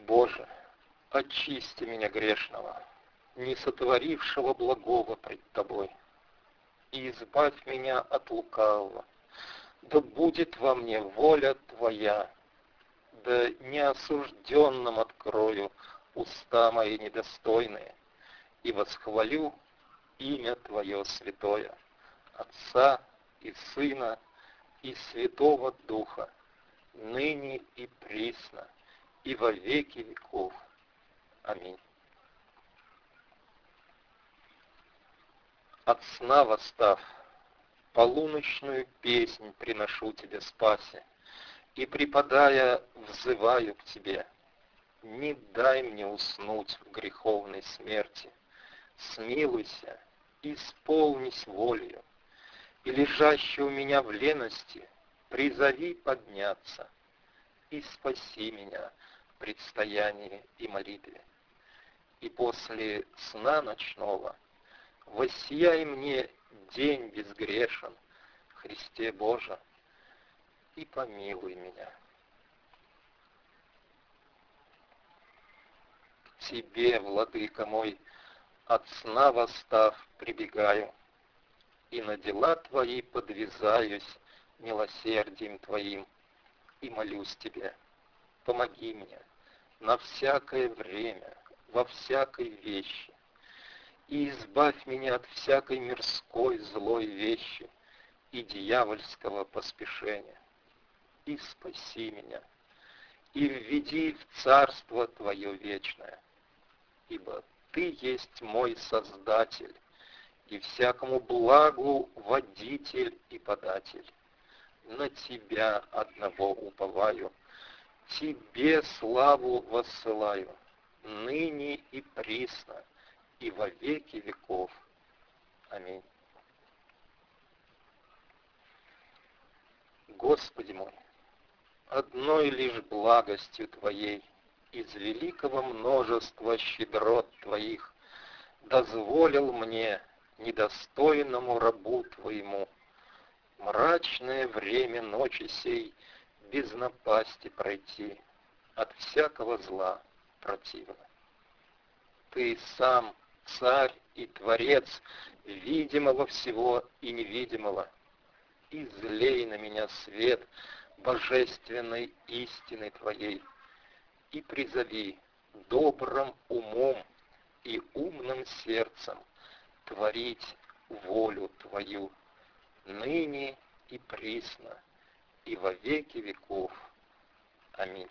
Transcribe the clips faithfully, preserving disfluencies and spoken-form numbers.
Боже, очисти меня грешного, не сотворившего благого пред Тобой, и избавь меня от лукавого. Да будет во мне воля Твоя, да неосужденным открою уста мои недостойные, и восхвалю имя Твое святое, Отца и Сына и Святого Духа, ныне и присно, и во веки веков. Аминь. От сна восстав, полуночную песнь приношу Тебе, Спасе, и, припадая, взываю к Тебе. Не дай мне уснуть в греховной смерти, смилуйся, исполнись волею, и лежащий у меня в лености призови подняться, и спаси меня в предстоянии и молитве. И после сна ночного воссияй мне день безгрешен, Христе Боже, и помилуй меня. К Тебе, Владыка мой, от сна восстав, прибегаю, и на дела Твои подвязаюсь милосердием Твоим, и молюсь Тебе, помоги мне на всякое время, во всякой вещи, и избавь меня от всякой мирской злой вещи и дьявольского поспешения, и спаси меня, и введи в Царство Твое вечное, ибо Ты есть мой Создатель, и всякому благу водитель и податель. На Тебя одного уповаю, Тебе славу воссылаю, ныне и присно, и во веки веков. Аминь. Господи мой, одной лишь благостью Твоей из великого множества щедрот Твоих дозволил мне, недостойному рабу Твоему, мрачное время ночи сей без напасти пройти, от всякого зла противно. Ты сам Царь и Творец видимого всего и невидимого, излей на меня свет божественной истины Твоей и призови добрым умом и умным сердцем творить волю Твою, ныне и присно, и во веки веков. Аминь.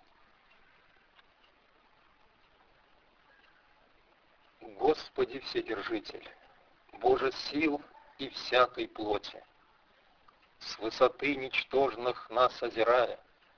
Господи Вседержитель, Боже сил и всякой плоти, с высоты ничтожных нас озирая,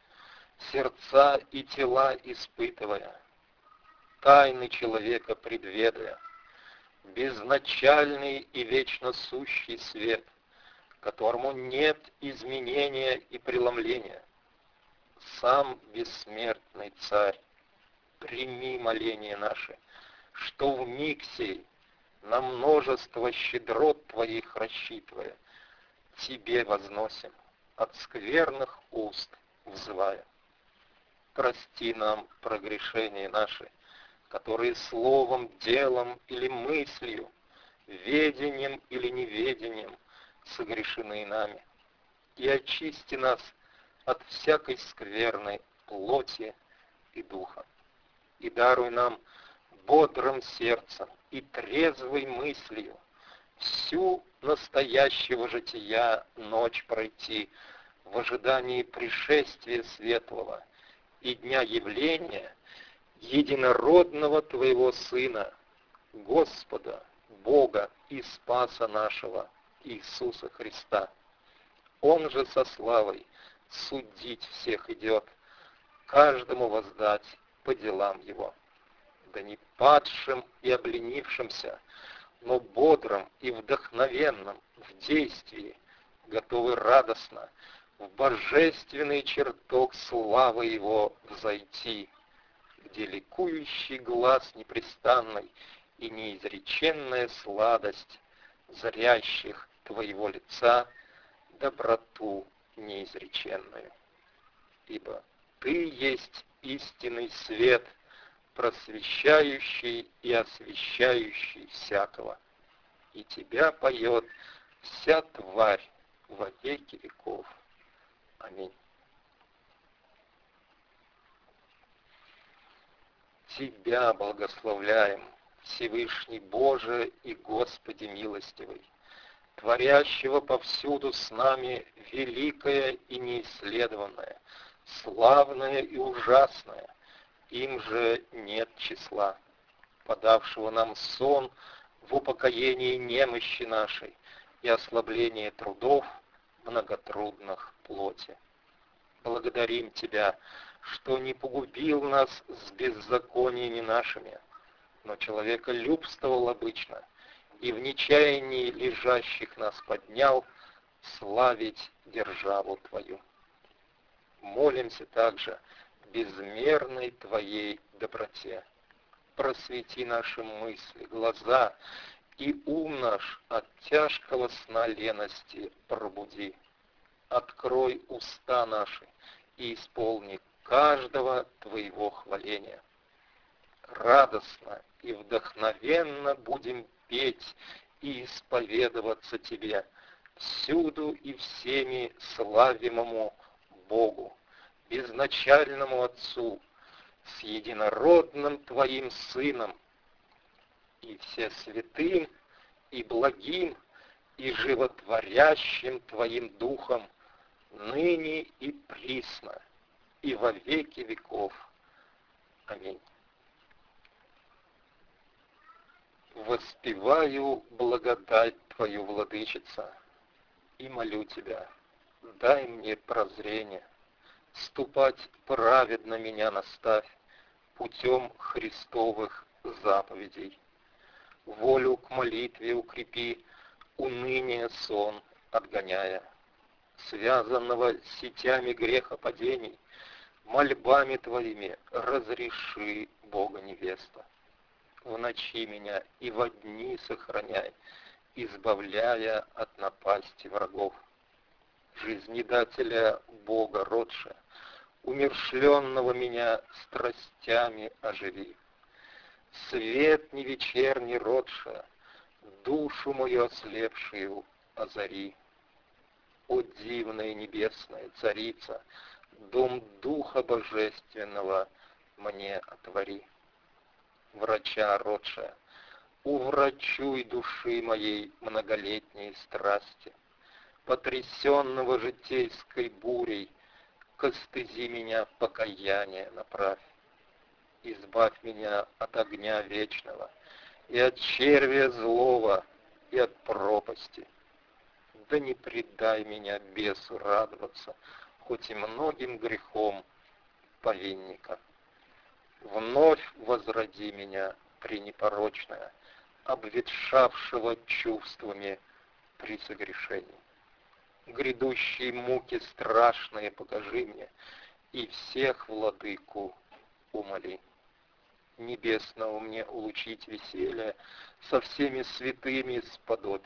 сердца и тела испытывая, тайны человека предведая, безначальный и вечно сущий свет, которому нет изменения и преломления, сам бессмертный Царь, прими моления наши, что в миг сей, на множество щедрот Твоих рассчитывая, Тебе возносим, от скверных уст взывая. Прости нам прогрешения наши, которые словом, делом или мыслью, ведением или неведением согрешены нами, и очисти нас от всякой скверной плоти и духа, и даруй нам бодрым сердцем и трезвой мыслью всю настоящего жития ночь пройти в ожидании пришествия светлого и дня явления единородного Твоего Сына, Господа, Бога и Спаса нашего, Иисуса Христа. Он же со славой судить всех идет, каждому воздать по делам его. Да не падшим и обленившимся, но бодрым и вдохновенным в действии, готовы радостно в божественный чертог славы Его взойти, где ликующий глаз непрестанный и неизреченная сладость зрящих Твоего лица доброту неизреченную. Ибо Ты есть истинный свет, просвещающий и освещающий всякого. И тебя поет вся тварь во веки веков. Аминь. Тебя благословляем, Всевышний Боже и Господи милостивый, творящего повсюду с нами великое и неисследованное, славное и ужасное, им же нет числа, подавшего нам сон в упокоении немощи нашей и ослаблении трудов многотрудных плоти. Благодарим Тебя, что не погубил нас с беззакониями нашими, но человеколюбствовал обычно, и в нечаянии лежащих нас поднял славить державу Твою. Молимся также безмерной Твоей доброте. Просвети наши мысли, глаза, и ум наш от тяжкого сна лености пробуди. Открой уста наши и исполни каждого Твоего хваления. Радостно и вдохновенно будем петь и исповедоваться Тебе, всюду и всеми славимому Богу, безначальному Отцу, с единородным Твоим Сыном, и все святым, и благим, и животворящим Твоим Духом, ныне и присно, и во веки веков. Аминь. Воспеваю благодать Твою, Владычица, и молю Тебя, дай мне прозрение, ступать праведно меня наставь путем Христовых заповедей. Волю к молитве укрепи, уныние сон отгоняя, связанного сетями грехопадений, мольбами Твоими разреши, Бога невеста. В ночи меня и во дни сохраняй, избавляя от напасти врагов. Жизнедателя Бога родше, умершленного меня страстями оживи. Свет не вечерний родше, душу мою ослепшую озари. О дивная небесная царица, дом Духа Божественного мне отвори. Врача родшая, уврачуй души моей многолетние страсти, потрясенного житейской бурей, костызи меня покаяние направь. Избавь меня от огня вечного, и от червя злого, и от пропасти. Да не предай меня бесу радоваться, хоть и многим грехом повинника. Вновь возроди меня, пренепорочная, обветшавшего чувствами при согрешении. Грядущие муки страшные покажи мне, и всех владыку умоли. Небесного мне улучить веселье, со всеми святыми сподобь.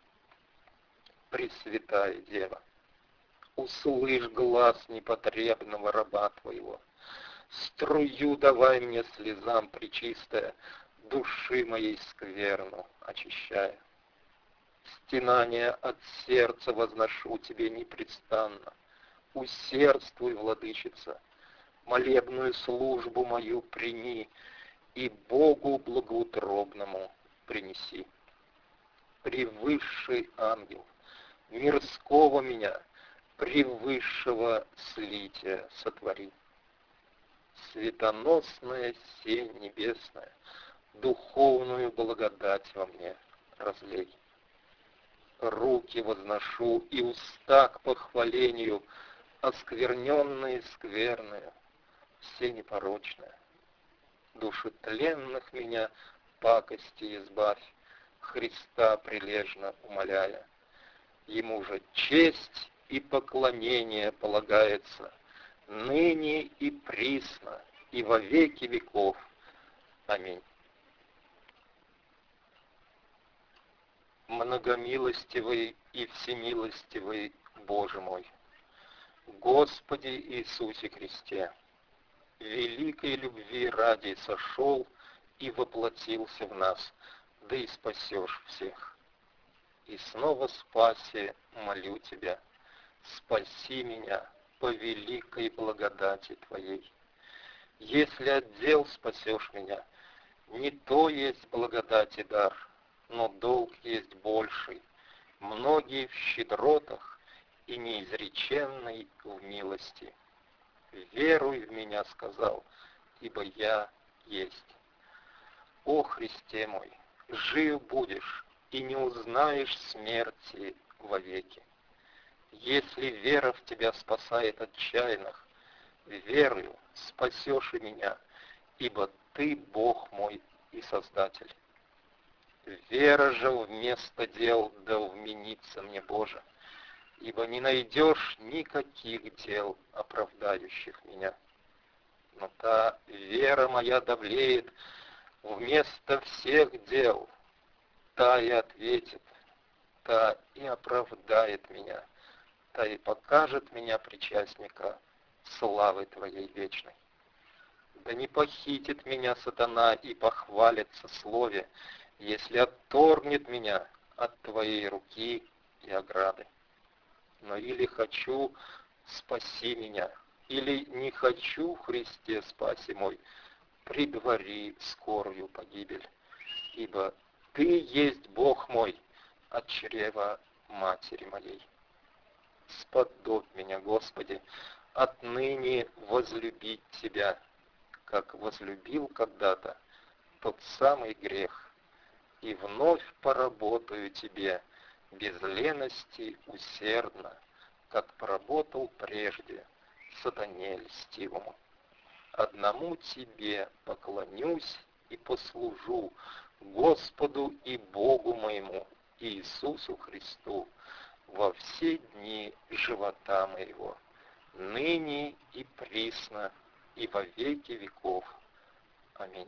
Пресвятая Дева, услышь глаз непотребного раба Твоего, струю давай мне слезам пречистая, души моей скверну очищая. Стенание от сердца возношу Тебе непрестанно. Усердствуй, Владычица, молебную службу мою прими и Богу благоутробному принеси. Превысший ангел, мирского меня, превысшего слития сотвори. Светоносная сень небесная, духовную благодать во мне разлей. Руки возношу и уста к похвалению, оскверненные скверные, все непорочные. Души тленных меня пакости избавь, Христа прилежно умоляя. Ему же честь и поклонение полагается, ныне и присно, и во веки веков. Аминь. Многомилостивый и всемилостивый Боже мой, Господи Иисусе Христе, великой любви ради сошел и воплотился в нас, да и спасешь всех. И снова спаси, молю Тебя, спаси меня по великой благодати Твоей. Если от дел спасешь меня, не то есть благодати дар, но долг есть больший, многие в щедротах и неизреченный в милости. Веруй в меня, сказал, ибо я есть. О Христе мой, жив будешь и не узнаешь смерти вовеки. Если вера в тебя спасает отчаянных, верою спасешь и меня, ибо ты Бог мой и Создатель. Вера же вместо дел да вменится мне, Боже, ибо не найдешь никаких дел, оправдающих меня. Но та вера моя давлеет вместо всех дел, та и ответит, та и оправдает меня, та и покажет меня причастника славы Твоей вечной. Да не похитит меня сатана и похвалится слове, если отторгнет меня от Твоей руки и ограды. Но или хочу, спаси меня, или не хочу, Христе, спаси мой, предвари скорую погибель, ибо Ты есть Бог мой от чрева матери моей. Сподобь меня, Господи, отныне возлюбить Тебя, как возлюбил когда-то тот самый грех, и вновь поработаю Тебе без лености усердно, как поработал прежде сатане льстивому. Одному Тебе поклонюсь и послужу, Господу и Богу моему, Иисусу Христу, во все дни живота моего, ныне и присно, и во веки веков. Аминь.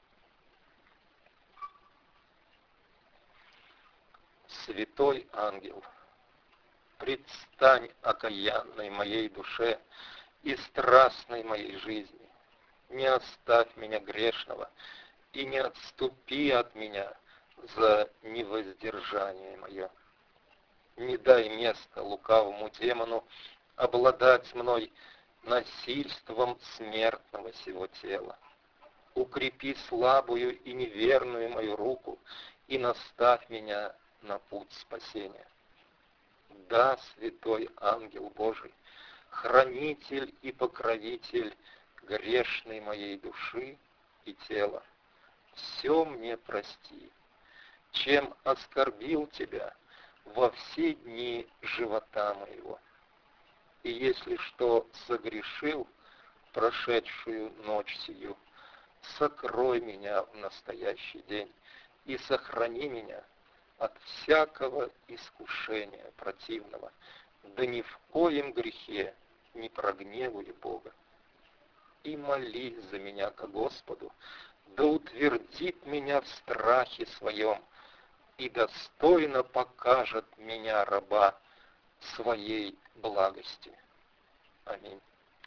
Святой ангел, предстань окаянной моей душе и страстной моей жизни. Не оставь меня грешного и не отступи от меня за невоздержание мое. Не дай места лукавому демону обладать мной насильством смертного сего тела. Укрепи слабую и неверную мою руку и наставь меня на путь спасения. Да, святой ангел Божий, хранитель и покровитель грешной моей души и тела, все мне прости, чем оскорбил Тебя во все дни живота моего. И если что согрешил прошедшую ночь сию, сокрой меня в настоящий день и сохрани меня от всякого искушения противного, да ни в коем грехе не прогневуй Бога. И молись за меня ко Господу, да утвердит меня в страхе своем и достойно покажет меня, раба, своей благости. Аминь.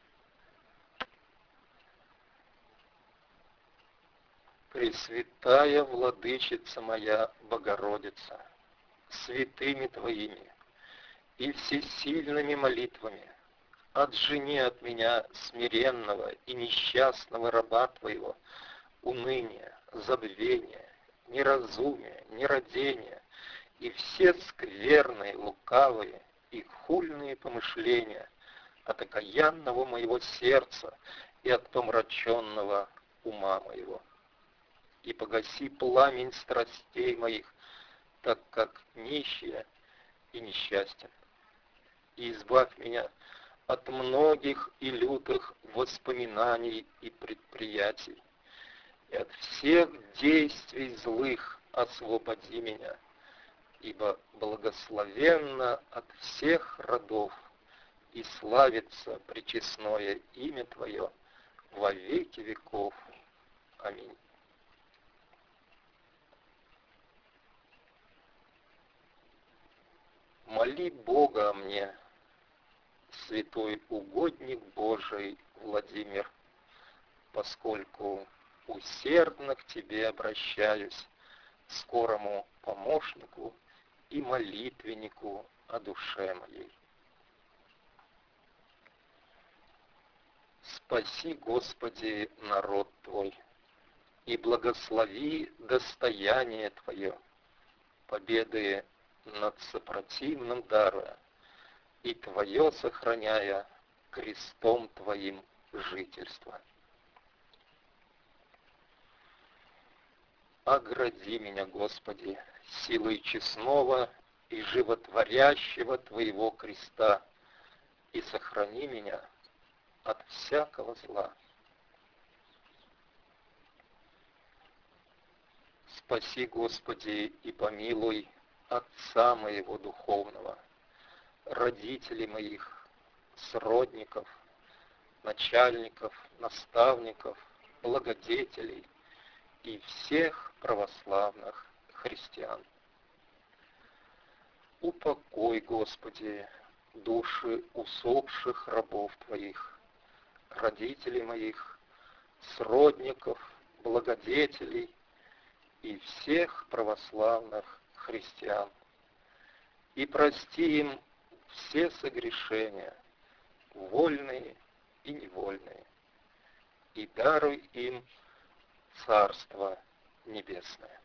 Пресвятая Владычица моя Богородица, святыми Твоими и всесильными молитвами отжени от меня смиренного и несчастного раба Твоего уныние, забвение, неразумие, нерадение и все скверные, лукавые и хульные помышления от окаянного моего сердца и от помраченного ума моего. И погаси пламень страстей моих, так как нищая и несчастен. И избавь меня от многих и лютых воспоминаний и предприятий, и от всех действий злых освободи меня, ибо благословенно от всех родов и славится пречестное имя Твое во веки веков. Аминь. Моли Бога о мне, святой угодник Божий Владимир, поскольку усердно к Тебе обращаюсь, скорому помощнику и молитвеннику о душе моей. Спаси, Господи, народ Твой, и благослови достояние Твое, победы над сопротивным даруя, и Твое сохраняя крестом Твоим жительство. Огради меня, Господи, силой честного и животворящего Твоего креста, и сохрани меня от всякого зла. Спаси, Господи, и помилуй отца моего духовного, родителей моих, сродников, начальников, наставников, благодетелей и всех православных христиан. Упокой, Господи, души усопших рабов Твоих, родителей моих, сродников, благодетелей и всех православных христиан, и прости им все согрешения, вольные и невольные, и даруй им Царство Небесное.